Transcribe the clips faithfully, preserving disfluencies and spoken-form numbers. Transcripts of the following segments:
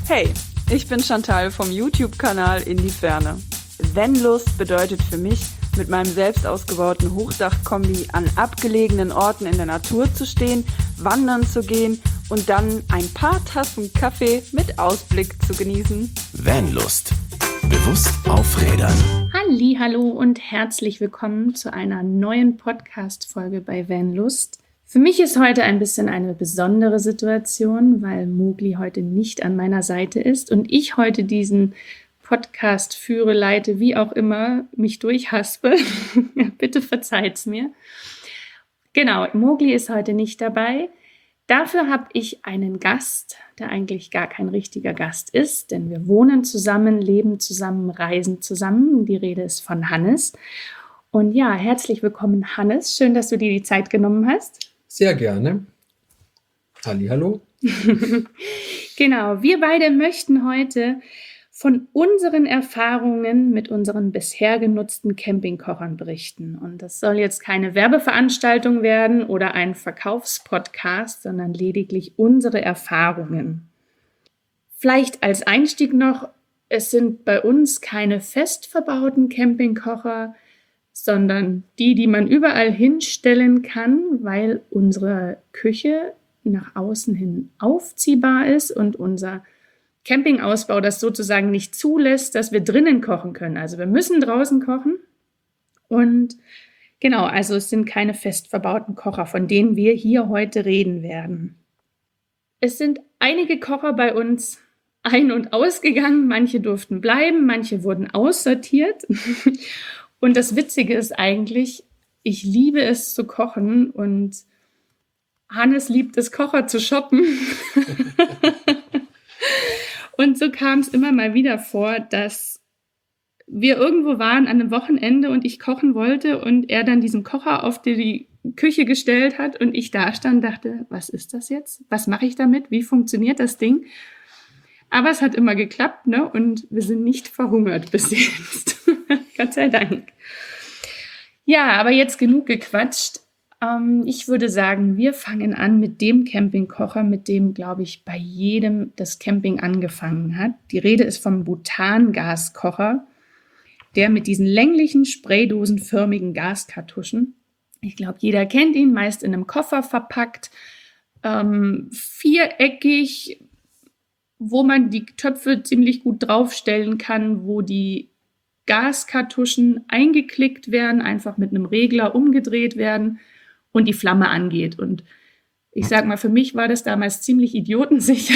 Hey, ich bin Chantal vom YouTube-Kanal In die Ferne. Vanlust bedeutet für mich, mit meinem selbst ausgebauten Hochdachkombi an abgelegenen Orten in der Natur zu stehen, wandern zu gehen und dann ein paar Tassen Kaffee mit Ausblick zu genießen. Vanlust. Bewusst auf Rädern. Halli, hallo und herzlich willkommen zu einer neuen Podcast-Folge bei Vanlust. Für mich ist heute ein bisschen eine besondere Situation, weil Mowgli heute nicht an meiner Seite ist und ich heute diesen Podcast führe, leite, wie auch immer, mich durchhaspe. Bitte verzeiht's mir. Genau, Mowgli ist heute nicht dabei. Dafür habe ich einen Gast, der eigentlich gar kein richtiger Gast ist, denn wir wohnen zusammen, leben zusammen, reisen zusammen. Die Rede ist von Hannes. Und ja, herzlich willkommen, Hannes. Schön, dass du dir die Zeit genommen hast. Sehr gerne. Hallihallo. Genau, wir beide möchten heute von unseren Erfahrungen mit unseren bisher genutzten Campingkochern berichten. Und das soll jetzt keine Werbeveranstaltung werden oder ein Verkaufspodcast, sondern lediglich unsere Erfahrungen. Vielleicht als Einstieg noch, es sind bei uns keine fest verbauten Campingkocher, sondern die, die man überall hinstellen kann, weil unsere Küche nach außen hin aufziehbar ist und unser Campingausbau das sozusagen nicht zulässt, dass wir drinnen kochen können. Also wir müssen draußen kochen und genau, also es sind keine fest verbauten Kocher, von denen wir hier heute reden werden. Es sind einige Kocher bei uns ein- und ausgegangen, manche durften bleiben, manche wurden aussortiert. Und das Witzige ist eigentlich, ich liebe es zu kochen und Hannes liebt es, Kocher zu shoppen. Und so kam es immer mal wieder vor, dass wir irgendwo waren an einem Wochenende und ich kochen wollte und er dann diesen Kocher auf die Küche gestellt hat und ich da stand und dachte, was ist das jetzt? Was mache ich damit? Wie funktioniert das Ding? Aber es hat immer geklappt, ne? Und wir sind nicht verhungert bis jetzt. Gott sei Dank. Ja, aber jetzt genug gequatscht. Ähm, ich würde sagen, wir fangen an mit dem Campingkocher, mit dem, glaube ich, bei jedem das Camping angefangen hat. Die Rede ist vom Butangaskocher, der mit diesen länglichen, spraydosenförmigen Gaskartuschen. Ich glaube, jeder kennt ihn, meist in einem Koffer verpackt, ähm, viereckig, wo man die Töpfe ziemlich gut draufstellen kann, wo die Gaskartuschen eingeklickt werden, einfach mit einem Regler umgedreht werden und die Flamme angeht. Und ich sag mal, für mich war das damals ziemlich idiotensicher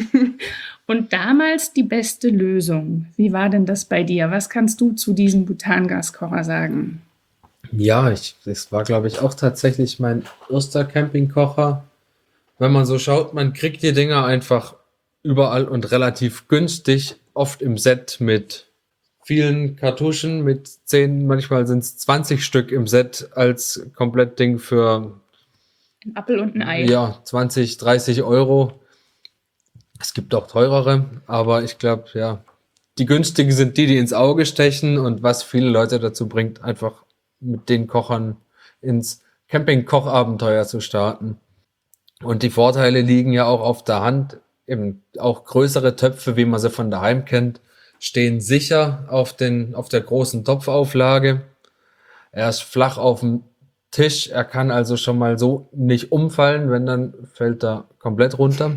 und damals die beste Lösung. Wie war denn das bei dir? Was kannst du zu diesem Butangaskocher sagen? Ja, ich, das war, glaube ich, auch tatsächlich mein erster Campingkocher. Wenn man so schaut, man kriegt die Dinger einfach überall und relativ günstig, oft im Set mit vielen Kartuschen, mit zehn, manchmal sind es zwanzig Stück im Set als Komplettding für Ein Appel und ein Ei. ja, zwanzig, dreißig Euro. Es gibt auch teurere, aber ich glaube, ja, die günstigen sind die, die ins Auge stechen und was viele Leute dazu bringt, einfach mit den Kochern ins Camping-Kochabenteuer zu starten. Und die Vorteile liegen ja auch auf der Hand. Eben auch größere Töpfe, wie man sie von daheim kennt, stehen sicher auf den, auf der großen Topfauflage. Er ist flach auf dem Tisch. Er kann also schon mal so nicht umfallen, wenn dann fällt er komplett runter.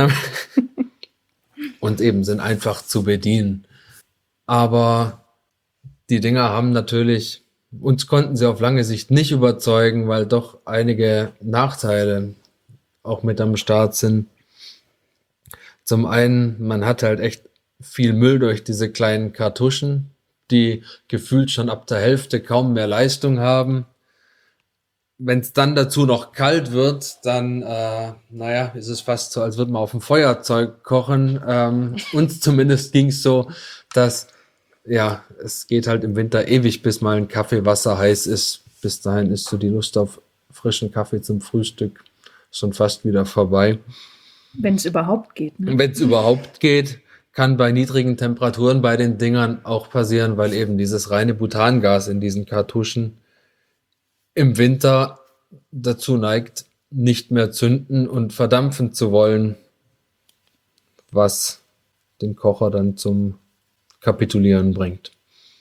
Und eben sind einfach zu bedienen. Aber die Dinger haben natürlich, uns konnten sie auf lange Sicht nicht überzeugen, weil doch einige Nachteile auch mit am Start sind. Zum einen, man hat halt echt viel Müll durch diese kleinen Kartuschen, die gefühlt schon ab der Hälfte kaum mehr Leistung haben. Wenn es dann dazu noch kalt wird, dann, äh, naja, ist es fast so, als würde man auf dem Feuerzeug kochen. Ähm, uns zumindest ging es so, dass, ja, es geht halt im Winter ewig, bis mal ein Kaffee Wasser heiß ist. Bis dahin ist so die Lust auf frischen Kaffee zum Frühstück schon fast wieder vorbei. Wenn es überhaupt geht. Ne? Wenn es überhaupt geht, kann bei niedrigen Temperaturen bei den Dingern auch passieren, weil eben dieses reine Butangas in diesen Kartuschen im Winter dazu neigt, nicht mehr zünden und verdampfen zu wollen, was den Kocher dann zum Kapitulieren bringt.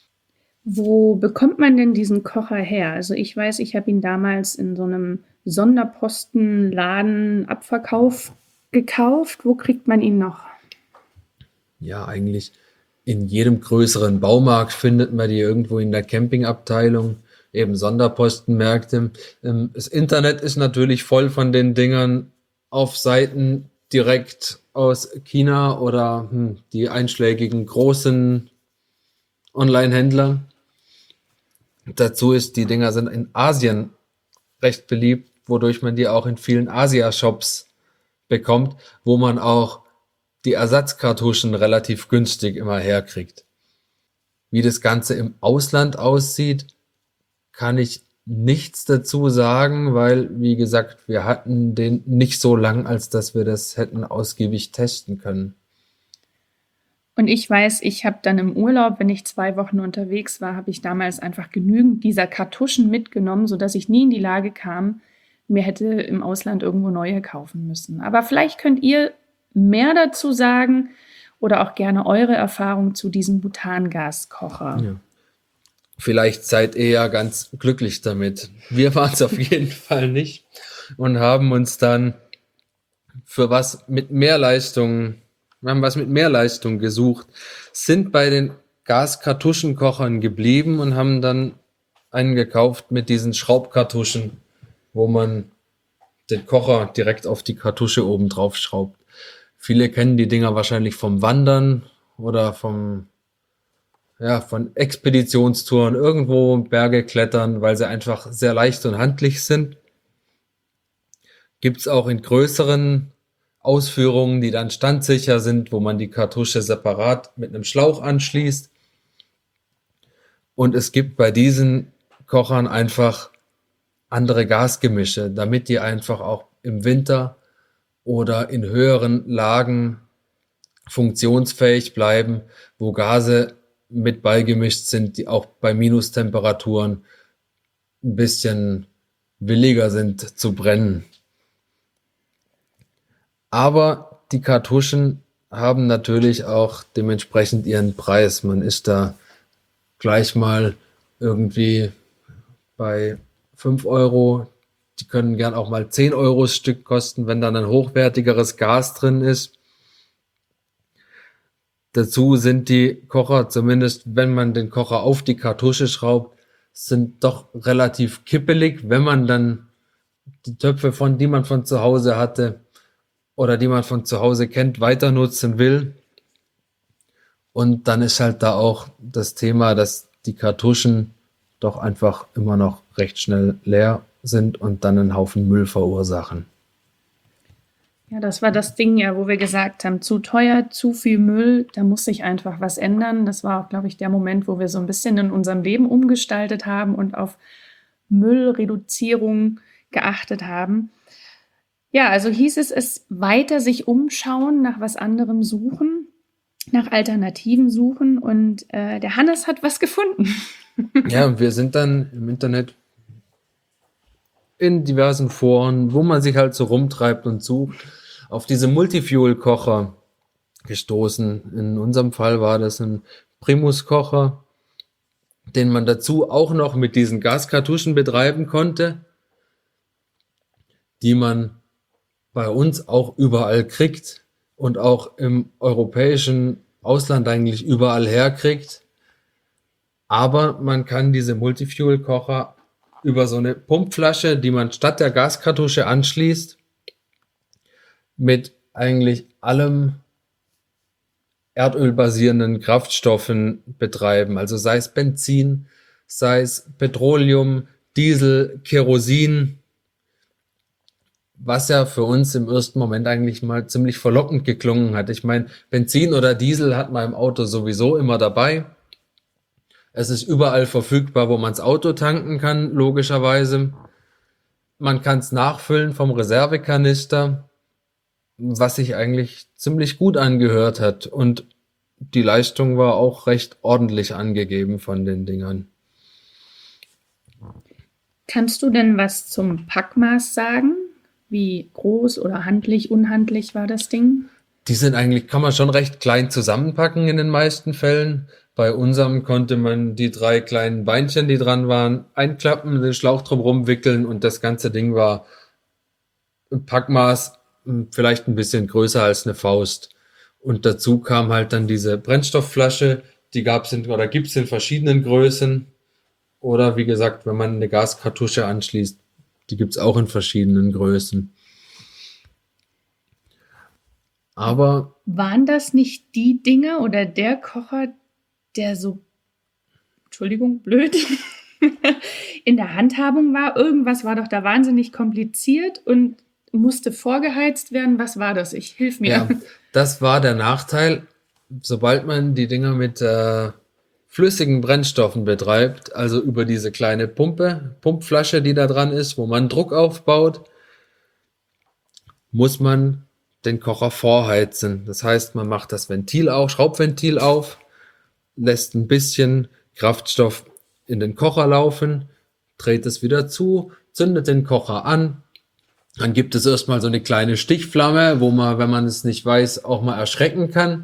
Wo bekommt man denn diesen Kocher her? Also ich weiß, ich habe ihn damals in so einem Sonderpostenladen Abverkauf gekauft. Wo kriegt man ihn noch? Ja, eigentlich in jedem größeren Baumarkt findet man die irgendwo in der Campingabteilung, eben Sonderpostenmärkte. Das Internet ist natürlich voll von den Dingern auf Seiten direkt aus China oder hm, die einschlägigen großen Online-Händler. Dazu ist, die Dinger sind in Asien recht beliebt, wodurch man die auch in vielen Asia-Shops bekommt, wo man auch die Ersatzkartuschen relativ günstig immer herkriegt. Wie das Ganze im Ausland aussieht, kann ich nichts dazu sagen, weil, wie gesagt, wir hatten den nicht so lang, als dass wir das hätten ausgiebig testen können. Und ich weiß, ich habe dann im Urlaub, wenn ich zwei Wochen unterwegs war, habe ich damals einfach genügend dieser Kartuschen mitgenommen, sodass ich nie in die Lage kam, mir hätte im Ausland irgendwo neue kaufen müssen. Aber vielleicht könnt ihr mehr dazu sagen oder auch gerne eure Erfahrung zu diesem Butangaskocher. Ja. Vielleicht seid ihr ja ganz glücklich damit. Wir waren es auf jeden Fall nicht und haben uns dann für was mit mehr Leistung, wir haben was mit mehr Leistung gesucht, sind bei den Gaskartuschenkochern geblieben und haben dann einen gekauft mit diesen Schraubkartuschen, wo man den Kocher direkt auf die Kartusche oben drauf schraubt. Viele kennen die Dinger wahrscheinlich vom Wandern oder vom ja, von Expeditionstouren irgendwo Berge klettern, weil sie einfach sehr leicht und handlich sind. Gibt's auch in größeren Ausführungen, die dann standsicher sind, wo man die Kartusche separat mit einem Schlauch anschließt. Und es gibt bei diesen Kochern einfach andere Gasgemische, damit die einfach auch im Winter oder in höheren Lagen funktionsfähig bleiben, wo Gase mit beigemischt sind, die auch bei Minustemperaturen ein bisschen williger sind zu brennen. Aber die Kartuschen haben natürlich auch dementsprechend ihren Preis. Man ist da gleich mal irgendwie bei fünf Euro. Die können gern auch mal zehn Euro das Stück kosten, wenn dann ein hochwertigeres Gas drin ist. Dazu sind die Kocher, zumindest wenn man den Kocher auf die Kartusche schraubt, sind doch relativ kippelig, wenn man dann die Töpfe, von die man von zu Hause hatte oder die man von zu Hause kennt, weiter nutzen will. Und dann ist halt da auch das Thema, dass die Kartuschen doch einfach immer noch recht schnell leer sind und dann einen Haufen Müll verursachen. Ja, das war das Ding ja, wo wir gesagt haben, zu teuer, zu viel Müll, da muss sich einfach was ändern. Das war auch, glaube ich, der Moment, wo wir so ein bisschen in unserem Leben umgestaltet haben und auf Müllreduzierung geachtet haben. Ja, also hieß es, es weiter sich umschauen, nach was anderem suchen, nach Alternativen suchen und äh, der Hannes hat was gefunden. Ja, und wir sind dann im Internet in diversen Foren, wo man sich halt so rumtreibt und sucht, auf diese Multifuel-Kocher gestoßen. In unserem Fall war das ein Primus-Kocher, den man dazu auch noch mit diesen Gaskartuschen betreiben konnte, die man bei uns auch überall kriegt und auch im europäischen Ausland eigentlich überall herkriegt. Aber man kann diese Multifuel-Kocher über so eine Pumpflasche, die man statt der Gaskartusche anschließt, mit eigentlich allem erdölbasierenden Kraftstoffen betreiben. Also sei es Benzin, sei es Petroleum, Diesel, Kerosin, was ja für uns im ersten Moment eigentlich mal ziemlich verlockend geklungen hat. Ich meine, Benzin oder Diesel hat man im Auto sowieso immer dabei. Es ist überall verfügbar, wo man das Auto tanken kann, logischerweise. Man kann es nachfüllen vom Reservekanister, was sich eigentlich ziemlich gut angehört hat. Und die Leistung war auch recht ordentlich angegeben von den Dingern. Kannst du denn was zum Packmaß sagen? Wie groß oder handlich, unhandlich war das Ding? Die sind eigentlich, kann man schon recht klein zusammenpacken in den meisten Fällen. Bei unserem konnte man die drei kleinen Beinchen, die dran waren, einklappen, den Schlauch drumherum wickeln und das ganze Ding war im Packmaß vielleicht ein bisschen größer als eine Faust. Und dazu kam halt dann diese Brennstoffflasche, die gab's in, oder gibt's in verschiedenen Größen. Oder wie gesagt, wenn man eine Gaskartusche anschließt, die gibt's auch in verschiedenen Größen. Aber Waren das nicht die Dinger oder der Kocher, der so, Entschuldigung, blöd, in der Handhabung war? Irgendwas war doch da wahnsinnig kompliziert und musste vorgeheizt werden. Was war das? Ich hilf mir. ja, das war der Nachteil. Sobald man die Dinger mit äh, flüssigen Brennstoffen betreibt, also über diese kleine Pumpe, Pumpflasche, die da dran ist, wo man Druck aufbaut, muss man den Kocher vorheizen. Das heißt, man macht das Ventil auf, Schraubventil auf, lässt ein bisschen Kraftstoff in den Kocher laufen, dreht es wieder zu, zündet den Kocher an. Dann gibt es erstmal so eine kleine Stichflamme, wo man, wenn man es nicht weiß, auch mal erschrecken kann.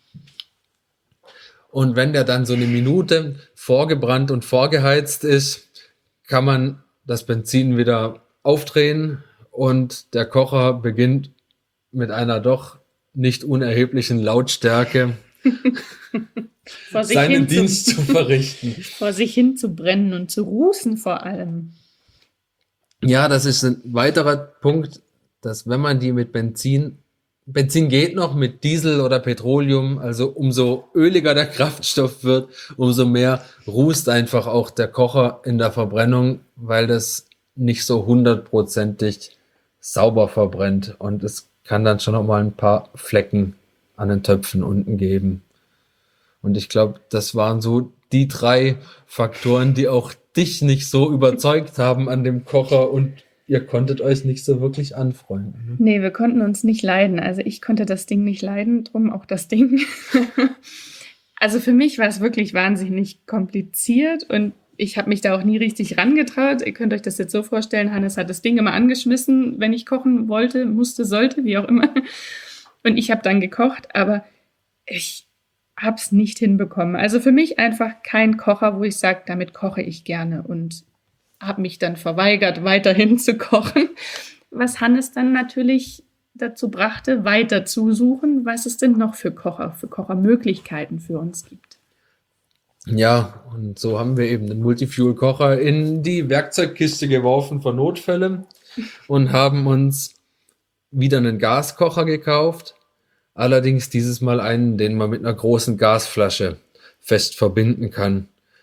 Und wenn der dann so eine Minute vorgebrannt und vorgeheizt ist, kann man das Benzin wieder aufdrehen und der Kocher beginnt mit einer doch nicht unerheblichen Lautstärke Vor sich seinen hin Dienst zu, zu verrichten. vor sich hin zu brennen und zu rußen vor allem. Ja, das ist ein weiterer Punkt, dass wenn man die mit Benzin, Benzin geht noch mit Diesel oder Petroleum, also umso öliger der Kraftstoff wird, umso mehr rußt einfach auch der Kocher in der Verbrennung, weil das nicht so hundertprozentig sauber verbrennt und es kann dann schon noch mal ein paar Flecken an den Töpfen unten geben. Und ich glaube, das waren so die drei Faktoren, die auch dich nicht so überzeugt haben an dem Kocher und ihr konntet euch nicht so wirklich anfreunden. Nee, wir konnten uns nicht leiden. Also ich konnte das Ding nicht leiden, drum auch das Ding. Also für mich war es wirklich wahnsinnig kompliziert und ich habe mich da auch nie richtig rangetraut. Ihr könnt euch das jetzt so vorstellen, Hannes hat das Ding immer angeschmissen, wenn ich kochen wollte, musste, sollte, wie auch immer. Und ich habe dann gekocht, aber ich habe es nicht hinbekommen. Also für mich einfach kein Kocher, wo ich sage, damit koche ich gerne und habe mich dann verweigert, weiterhin zu kochen. Was Hannes dann natürlich dazu brachte, weiter zu suchen, was es denn noch für Kocher, für Kochermöglichkeiten für uns gibt. Ja, und so haben wir eben den Multifuel-Kocher in die Werkzeugkiste geworfen für Notfälle und haben uns wieder einen Gaskocher gekauft. Allerdings dieses Mal einen, den man mit einer großen Gasflasche fest verbinden kann.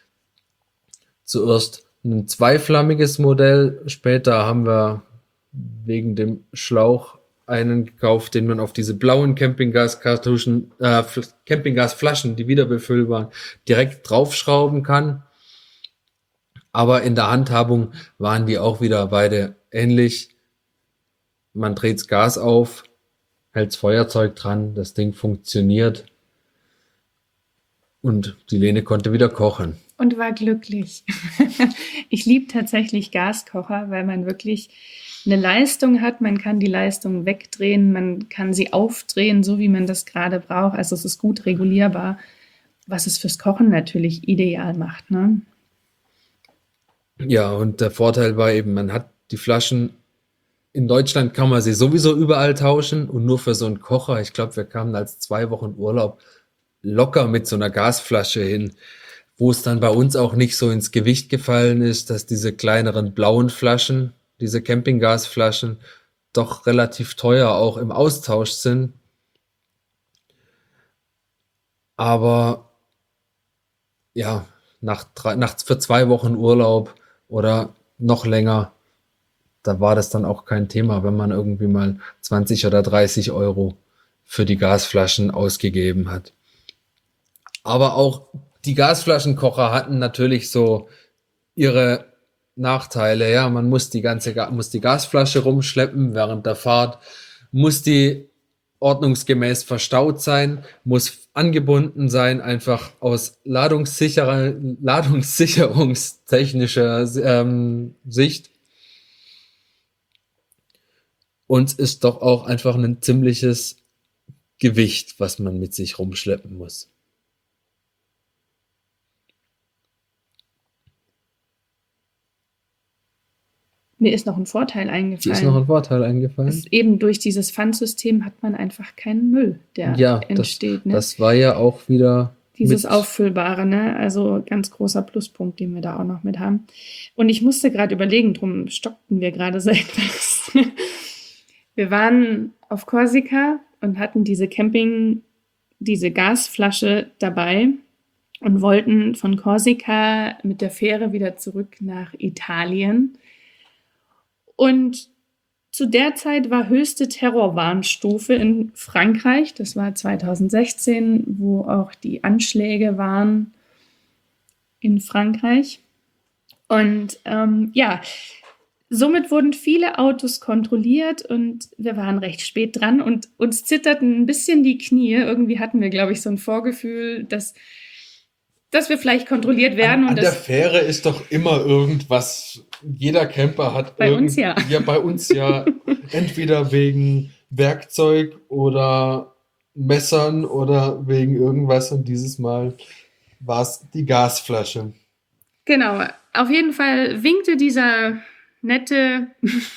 Zuerst ein zweiflammiges Modell, später haben wir wegen dem Schlauch einen gekauft, den man auf diese blauen Campinggaskartuschen, äh, Campinggasflaschen, die wieder befüllbar, direkt draufschrauben kann. Aber in der Handhabung waren die auch wieder beide ähnlich. Man dreht das Gas auf, hält das Feuerzeug dran, das Ding funktioniert und die Lene konnte wieder kochen. Und war glücklich. Ich liebe tatsächlich Gaskocher, weil man wirklich eine Leistung hat. Man kann die Leistung wegdrehen, man kann sie aufdrehen, so wie man das gerade braucht. Also es ist gut regulierbar, was es fürs Kochen natürlich ideal macht, ne? Ja, und der Vorteil war eben, man hat die Flaschen, in Deutschland kann man sie sowieso überall tauschen und nur für so einen Kocher, ich glaube, wir kamen als zwei Wochen Urlaub locker mit so einer Gasflasche hin, wo es dann bei uns auch nicht so ins Gewicht gefallen ist, dass diese kleineren blauen Flaschen, diese Campinggasflaschen, doch relativ teuer auch im Austausch sind. Aber ja, nach, drei, nach für zwei Wochen Urlaub oder noch länger, da war das dann auch kein Thema, wenn man irgendwie mal zwanzig oder dreißig Euro für die Gasflaschen ausgegeben hat. Aber auch die Gasflaschenkocher hatten natürlich so ihre Nachteile. Ja, man muss die ganze muss die Gasflasche rumschleppen während der Fahrt, muss die ordnungsgemäß verstaut sein, muss angebunden sein, einfach aus ladungssicherer, ladungssicherungstechnischer ähm, Sicht. Und ist doch auch einfach ein ziemliches Gewicht, was man mit sich rumschleppen muss. Mir ist noch ein Vorteil Dir eingefallen. ist noch ein Vorteil eingefallen? Es eben durch dieses Pfandsystem hat man einfach keinen Müll, der Ja, das, entsteht. Ne? das war ja auch wieder Dieses mit- Auffüllbare, ne? Also ganz großer Pluspunkt, den wir da auch noch mit haben. Und ich musste gerade überlegen, drum stockten wir gerade so etwas. Wir waren auf Korsika und hatten diese Camping, diese Gasflasche dabei und wollten von Korsika mit der Fähre wieder zurück nach Italien. Und zu der Zeit war höchste Terrorwarnstufe in Frankreich. Das war zweitausendsechzehn, wo auch die Anschläge waren in Frankreich. Und ähm, ja, somit wurden viele Autos kontrolliert und wir waren recht spät dran und uns zitterten ein bisschen die Knie. Irgendwie hatten wir, glaube ich, so ein Vorgefühl, dass, dass wir vielleicht kontrolliert werden. An, und an der das, Fähre ist doch immer irgendwas. Jeder Camper hat Bei irgend- uns ja. Ja, bei uns ja. Entweder wegen Werkzeug oder Messern oder wegen irgendwas. Und dieses Mal war es die Gasflasche. Genau, auf jeden Fall winkte dieser nette,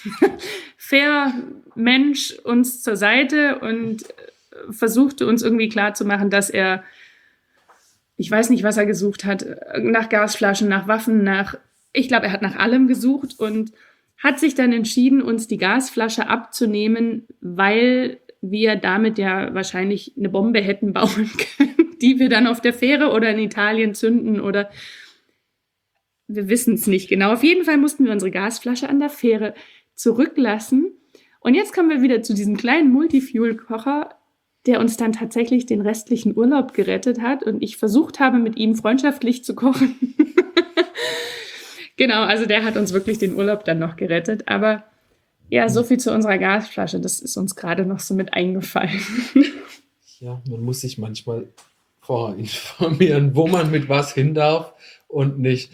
fair Mensch uns zur Seite und äh, versuchte uns irgendwie klarzumachen, dass er, ich weiß nicht, was er gesucht hat, nach Gasflaschen, nach Waffen, nach, ich glaube, er hat nach allem gesucht und hat sich dann entschieden, uns die Gasflasche abzunehmen, weil wir damit ja wahrscheinlich eine Bombe hätten bauen können, die wir dann auf der Fähre oder in Italien zünden oder wir wissen es nicht genau. Auf jeden Fall mussten wir unsere Gasflasche an der Fähre zurücklassen. Und jetzt kommen wir wieder zu diesem kleinen Multifuel-Kocher, der uns dann tatsächlich den restlichen Urlaub gerettet hat und ich versucht habe, mit ihm freundschaftlich zu kochen. Genau, also der hat uns wirklich den Urlaub dann noch gerettet. Aber ja, so viel zu unserer Gasflasche. Das ist uns gerade noch so mit eingefallen. Ja, man muss sich manchmal vorher informieren, wo man mit was hin darf und nicht.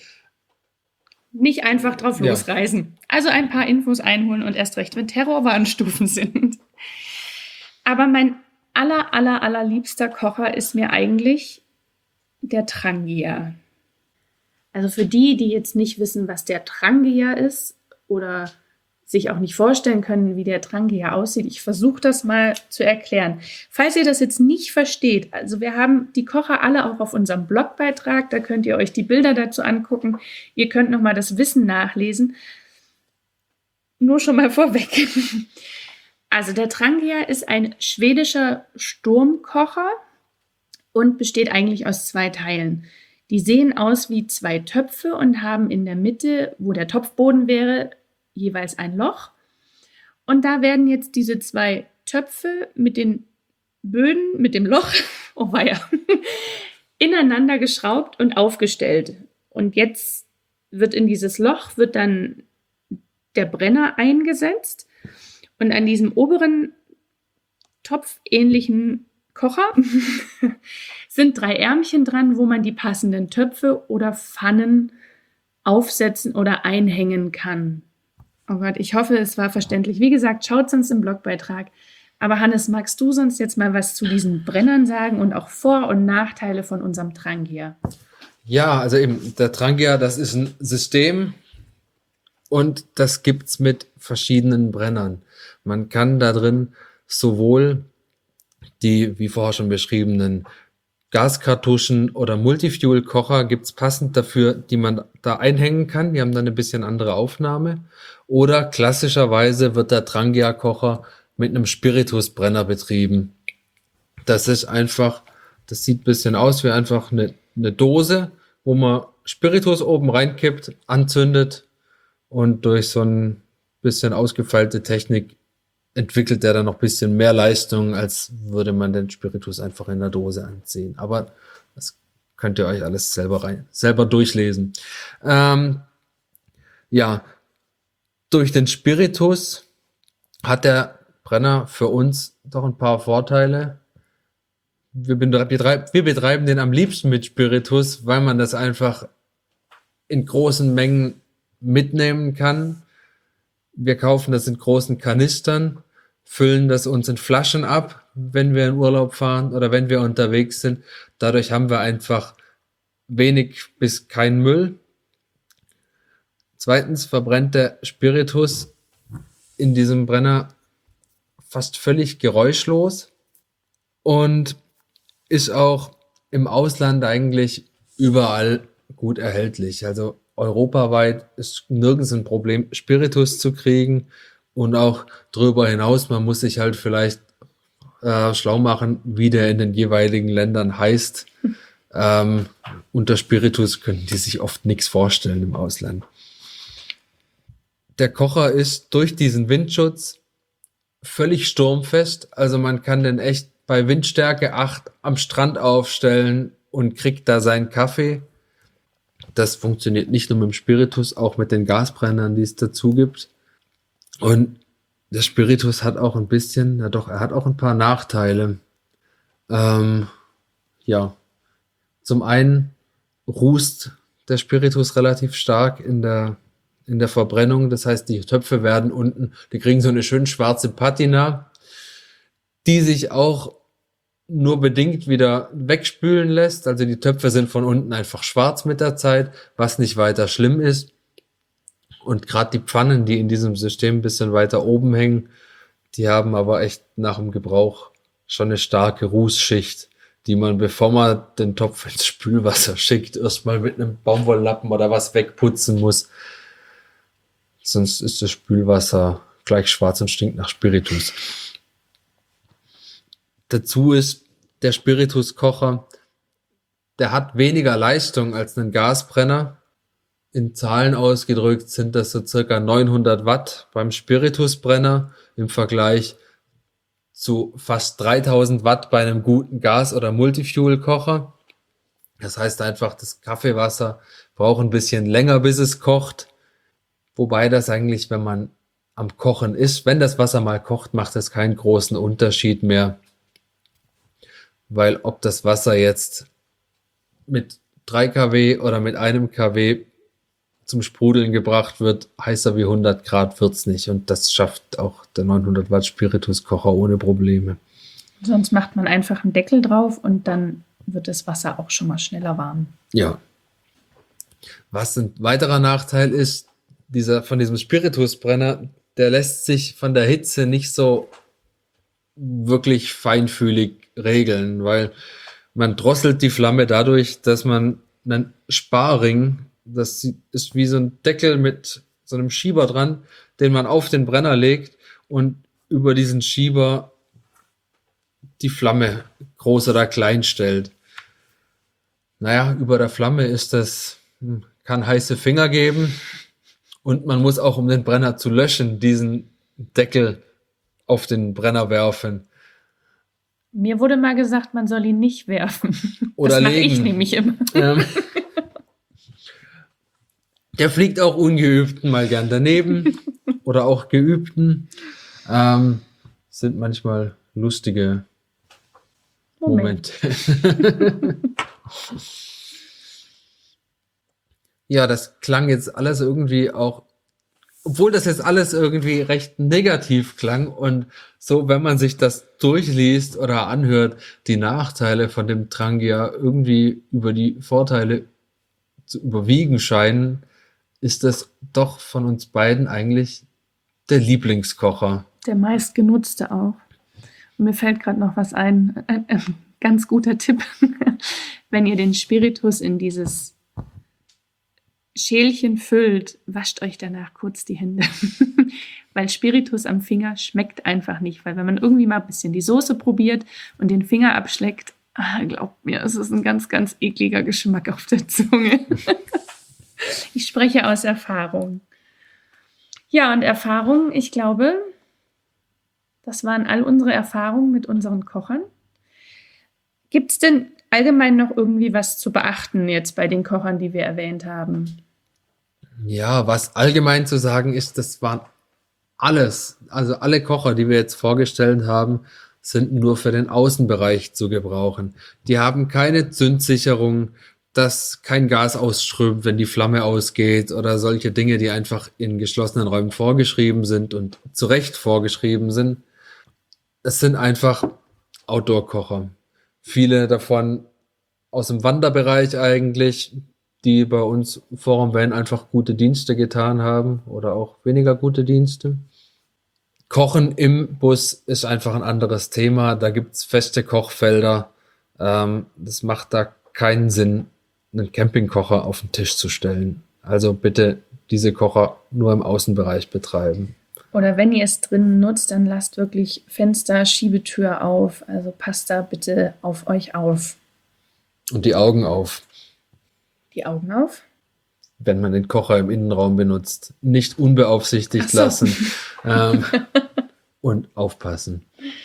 Nicht einfach drauf Ja. losreisen. Also ein paar Infos einholen und erst recht, wenn Terrorwarnstufen sind. Aber mein aller, aller, allerliebster Kocher ist mir eigentlich der Trangia. Also für die, die jetzt nicht wissen, was der Trangia ist oder sich auch nicht vorstellen können, wie der Trangia aussieht, ich versuche das mal zu erklären. Falls ihr das jetzt nicht versteht, also wir haben die Kocher alle auch auf unserem Blogbeitrag, da könnt ihr euch die Bilder dazu angucken. Ihr könnt nochmal das Wissen nachlesen. Nur schon mal vorweg. Also der Trangia ist ein schwedischer Sturmkocher und besteht eigentlich aus zwei Teilen. Die sehen aus wie zwei Töpfe und haben in der Mitte, wo der Topfboden wäre, jeweils ein Loch. Und da werden jetzt diese zwei Töpfe mit den Böden, mit dem Loch, oh weia, ineinander geschraubt und aufgestellt. Und jetzt wird in dieses Loch wird dann der Brenner eingesetzt. Und an diesem oberen topfähnlichen Kocher sind drei Ärmchen dran, wo man die passenden Töpfe oder Pfannen aufsetzen oder einhängen kann. Oh Gott, ich hoffe, es war verständlich. Wie gesagt, schaut sonst im Blogbeitrag. Aber Hannes, magst du sonst jetzt mal was zu diesen Brennern sagen und auch Vor- und Nachteile von unserem Trangia? Ja, also eben, der Trangia, das ist ein System und das gibt's mit verschiedenen Brennern. Man kann da drin sowohl die, wie vorher schon beschriebenen, Gaskartuschen oder Multifuel-Kocher gibt's passend dafür, die man da einhängen kann. Die haben dann ein bisschen andere Aufnahme. Oder klassischerweise wird der Trangia-Kocher mit einem Spiritusbrenner betrieben. Das ist einfach, das sieht ein bisschen aus wie einfach eine, eine Dose, wo man Spiritus oben reinkippt, anzündet und durch so ein bisschen ausgefeilte Technik entwickelt er dann noch ein bisschen mehr Leistung, als würde man den Spiritus einfach in der Dose anziehen. Aber das könnt ihr euch alles selber rein, selber durchlesen. Ähm, ja, durch den Spiritus hat der Brenner für uns doch ein paar Vorteile. Wir betreiben, wir betreiben den am liebsten mit Spiritus, weil man das einfach in großen Mengen mitnehmen kann. Wir kaufen das in großen Kanistern, füllen das uns in Flaschen ab, wenn wir in Urlaub fahren oder wenn wir unterwegs sind. Dadurch haben wir einfach wenig bis keinen Müll. Zweitens verbrennt der Spiritus in diesem Brenner fast völlig geräuschlos und ist auch im Ausland eigentlich überall gut erhältlich. Also europaweit ist nirgends ein Problem, Spiritus zu kriegen, und auch darüber hinaus, man muss sich halt vielleicht äh, schlau machen, wie der in den jeweiligen Ländern heißt. Ähm, unter Spiritus können die sich oft nichts vorstellen im Ausland. Der Kocher ist durch diesen Windschutz völlig sturmfest. Also man kann den echt bei Windstärke acht am Strand aufstellen und kriegt da seinen Kaffee. Das funktioniert nicht nur mit dem Spiritus, auch mit den Gasbrennern, die es dazu gibt. Und der Spiritus hat auch ein bisschen, ja doch, er hat auch ein paar Nachteile. Ähm, ja, zum einen rußt der Spiritus relativ stark in der in der Verbrennung. Das heißt, die Töpfe werden unten, die kriegen so eine schön schwarze Patina, die sich auch nur bedingt wieder wegspülen lässt. Also die Töpfe sind von unten einfach schwarz mit der Zeit, was nicht weiter schlimm ist. Und gerade die Pfannen, die in diesem System ein bisschen weiter oben hängen, die haben aber echt nach dem Gebrauch schon eine starke Rußschicht, die man, bevor man den Topf ins Spülwasser schickt, erstmal mit einem Baumwolllappen oder was wegputzen muss. Sonst ist das Spülwasser gleich schwarz und stinkt nach Spiritus. Dazu ist der Spirituskocher, der hat weniger Leistung als ein Gasbrenner. In Zahlen ausgedrückt sind das so circa neunhundert Watt beim Spiritusbrenner im Vergleich zu fast dreitausend Watt bei einem guten Gas- oder Multifuel-Kocher. Das heißt einfach, das Kaffeewasser braucht ein bisschen länger, bis es kocht. Wobei das eigentlich, wenn man am Kochen ist, wenn das Wasser mal kocht, macht das keinen großen Unterschied mehr. Weil ob das Wasser jetzt mit drei Kilowatt oder mit einem Kilowatt zum Sprudeln gebracht wird, heißer wie hundert Grad wird's nicht. Und das schafft auch der neunhundert Watt Spirituskocher ohne Probleme. Sonst macht man einfach einen Deckel drauf und dann wird das Wasser auch schon mal schneller warm. Ja. Was ein weiterer Nachteil ist, dieser von diesem Spiritusbrenner, der lässt sich von der Hitze nicht so wirklich feinfühlig regeln, weil man drosselt die Flamme dadurch, dass man einen Sparring, das ist wie so ein Deckel mit so einem Schieber dran, den man auf den Brenner legt und über diesen Schieber die Flamme groß oder klein stellt. Naja, über der Flamme ist das, kann heiße Finger geben. Und man muss auch, um den Brenner zu löschen, diesen Deckel auf den Brenner werfen. Mir wurde mal gesagt, man soll ihn nicht werfen. Oder das mache legen. ich nämlich immer. Ähm, der fliegt auch Ungeübten mal gern daneben. Oder auch Geübten. Ähm, sind manchmal lustige Moment. Momente. Ja, das klang jetzt alles irgendwie auch, obwohl das jetzt alles irgendwie recht negativ klang und so, wenn man sich das durchliest oder anhört, die Nachteile von dem Trangia irgendwie über die Vorteile zu überwiegen scheinen, ist das doch von uns beiden eigentlich der Lieblingskocher. Der meistgenutzte auch. Und mir fällt gerade noch was ein, ein, ein ganz guter Tipp, wenn ihr den Spiritus in dieses Schälchen füllt, wascht euch danach kurz die Hände. Weil Spiritus am Finger schmeckt einfach nicht. Weil wenn man irgendwie mal ein bisschen die Soße probiert und den Finger abschleckt, ah, glaubt mir, es ist ein ganz, ganz ekliger Geschmack auf der Zunge. Ich spreche aus Erfahrung. Ja, und Erfahrung, ich glaube, das waren all unsere Erfahrungen mit unseren Kochern. Gibt es denn allgemein noch irgendwie was zu beachten jetzt bei den Kochern, die wir erwähnt haben? Ja, was allgemein zu sagen ist, das waren alles, also alle Kocher, die wir jetzt vorgestellt haben, sind nur für den Außenbereich zu gebrauchen. Die haben keine Zündsicherung, dass kein Gas ausströmt, wenn die Flamme ausgeht oder solche Dinge, die einfach in geschlossenen Räumen vorgeschrieben sind und zu Recht vorgeschrieben sind. Es sind einfach Outdoor-Kocher. Viele davon aus dem Wanderbereich eigentlich, die bei uns vor dem Van einfach gute Dienste getan haben oder auch weniger gute Dienste. Kochen im Bus ist einfach ein anderes Thema. Da gibt es feste Kochfelder. Ähm, das macht da keinen Sinn, einen Campingkocher auf den Tisch zu stellen. Also bitte diese Kocher nur im Außenbereich betreiben. Oder wenn ihr es drinnen nutzt, dann lasst wirklich Fenster, Schiebetür auf. Also passt da bitte auf euch auf. Und die Augen auf. Die Augen auf? Wenn man den Kocher im Innenraum benutzt. Nicht unbeaufsichtigt so. lassen. ähm, und aufpassen.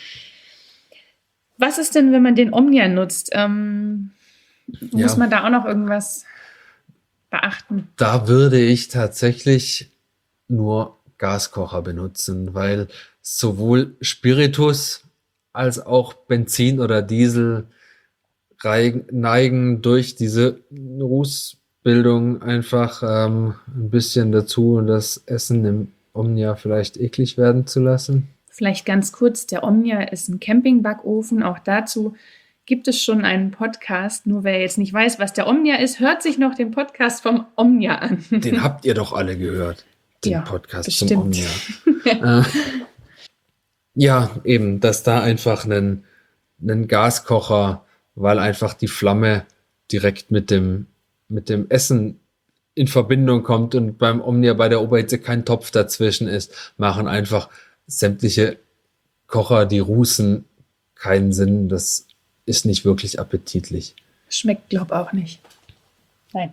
Was ist denn, wenn man den Omnia nutzt? Ähm, muss Ja. man da auch noch irgendwas beachten? Da würde ich tatsächlich nur Gaskocher benutzen, weil sowohl Spiritus als auch Benzin oder Diesel reig- neigen durch diese Rußbildung einfach ähm, ein bisschen dazu, das Essen im Omnia vielleicht eklig werden zu lassen. Vielleicht ganz kurz, der Omnia ist ein Campingbackofen. Auch dazu gibt es schon einen Podcast. Nur wer jetzt nicht weiß, was der Omnia ist, hört sich noch den Podcast vom Omnia an. Den habt ihr doch alle gehört, den Ja, Podcast bestimmt. zum Omnia. äh, ja, eben, dass da einfach einen, einen Gaskocher, weil einfach die Flamme direkt mit dem, mit dem Essen in Verbindung kommt und beim Omnia bei der Oberhitze kein Topf dazwischen ist, machen einfach sämtliche Kocher, die rußen, keinen Sinn. Das ist nicht wirklich appetitlich. Schmeckt, glaub auch nicht. Nein.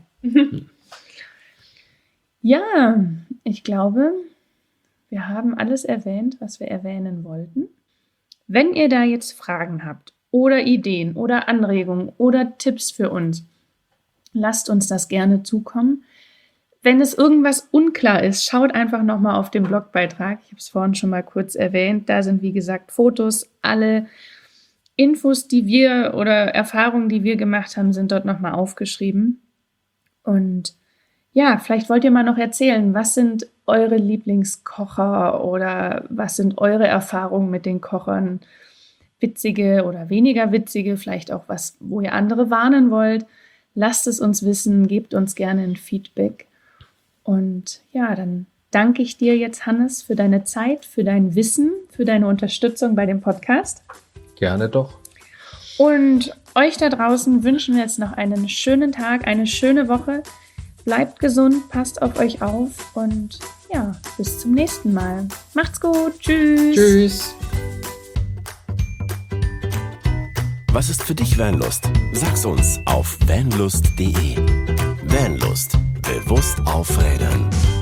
Ja, ich glaube, wir haben alles erwähnt, was wir erwähnen wollten. Wenn ihr da jetzt Fragen habt oder Ideen oder Anregungen oder Tipps für uns, lasst uns das gerne zukommen. Wenn es irgendwas unklar ist, schaut einfach nochmal auf den Blogbeitrag. Ich habe es vorhin schon mal kurz erwähnt. Da sind, wie gesagt, Fotos. Alle Infos, die wir oder Erfahrungen, die wir gemacht haben, sind dort nochmal aufgeschrieben. Und ja, vielleicht wollt ihr mal noch erzählen, was sind eure Lieblingskocher oder was sind eure Erfahrungen mit den Kochern? Witzige oder weniger witzige, vielleicht auch was, wo ihr andere warnen wollt. Lasst es uns wissen, gebt uns gerne ein Feedback. Und ja, dann danke ich dir jetzt, Hannes, für deine Zeit, für dein Wissen, für deine Unterstützung bei dem Podcast. Gerne doch. Und euch da draußen wünschen wir jetzt noch einen schönen Tag, eine schöne Woche. Bleibt gesund, passt auf euch auf und ja, bis zum nächsten Mal. Macht's gut, tschüss. Tschüss. Was ist für dich Vanlust? Sag's uns auf vanlust punkt de. Vanlust. Bewusst aufrädern.